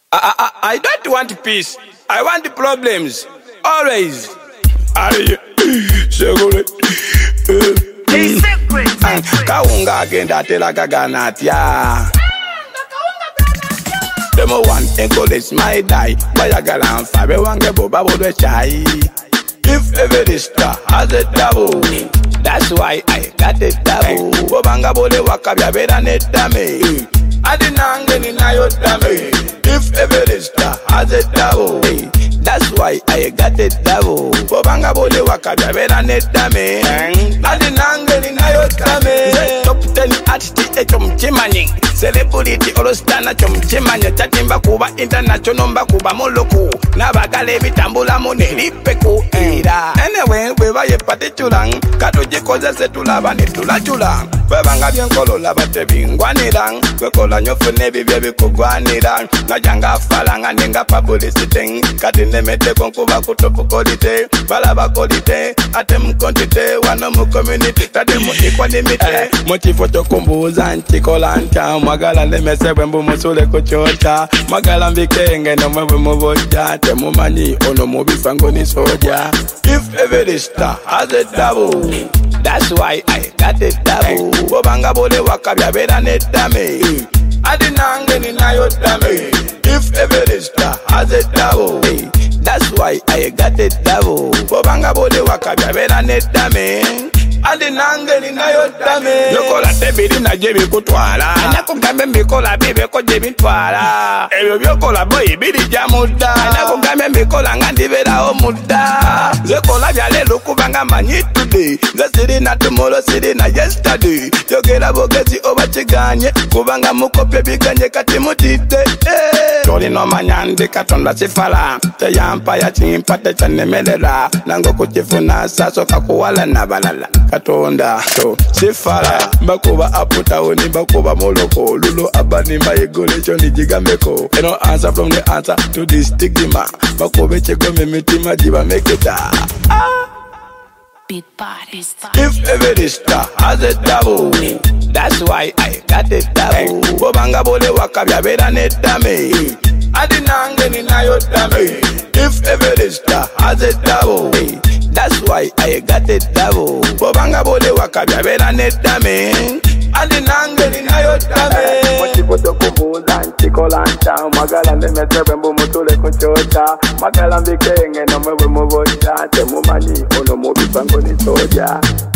I don't want peace. I want the problems. Always. Kaunga agenda tela kaganatia. Demo one encourage my die. Bayagalan fabe wange boba bodwe chai. If ever the star has a double, that's why I got it double. Bobanga bole wakabya beda netame. Adinange ni nayo dame. If ever the star has a double, that's why I got it double. Bobanga bole wakabya beda netame. Adinange ni nayo dame. Top 10 artist chomchimani. Celebrity orostana chomchimanya. Chatimba kuba international mbakuba moloku. Nabagale bitambula monelipeku. Anyway, we va yepate chulang. Katoje koza se tulaba ni tulachula. Bebanga bien kolola bate bingwanirang. We kola nyofune bibye bikugwanirang. Na janga falanga ninga publicity. Katinde mete konkuba kutopu kolite. Balaba kolite. Atem kontite. Wano mu community. Tademu equanimite. Mochi foto kumbuza nchikolanta. Magala lemese wembu musule kuchota. Magala mbikenge no mwebu muboja. Temu mani ono mubifango ni soja. If every star has a double, that's why I got it double. Bobanga bole wakabya beda netame. Adinange ni nayo dame. If every star has a double, that's why I got it double. Bobanga bole wakabya beda netame. Adinange ni nayo dame. Yokola tebiri na jebi kutwala. Anakugambe mbikola bibe ko jebi twala. Ebyo byokola boy biri jamuda. Anakugambe mbikola ngandi bera omuda. Zekola byale lukubanga manyi today. Zasiri na tomorrow siri na yesterday. Yogera bogezi obachiganye. Kubanga mukopye biganye kati mutite. Tori no manyande katonda sifala. Teyampa ya chimpa techanemelela. Nango kuchifuna saso kakuwala na balala. Katonda so sifala bakuba aputa oni bakuba moloko lulo abani maigole choni jigambeko. No answer from the answer to this stigma. Bakobe chego mitima jiba meketa. Beat body. If every star has a double, that's why I got it double. Bobanga bole wakabya beda netame. Adinange ni nayo dame. If every star has a double, that's why I got it double. Bobanga bole wakabya beda netame. Adinange ni nayo dame. Mochipoto kubuza nchikolanta. Magala lemese wembu musule kuchota. Magala mbikenge no mwebu muboja. Temu mani ono mubifango ni soja.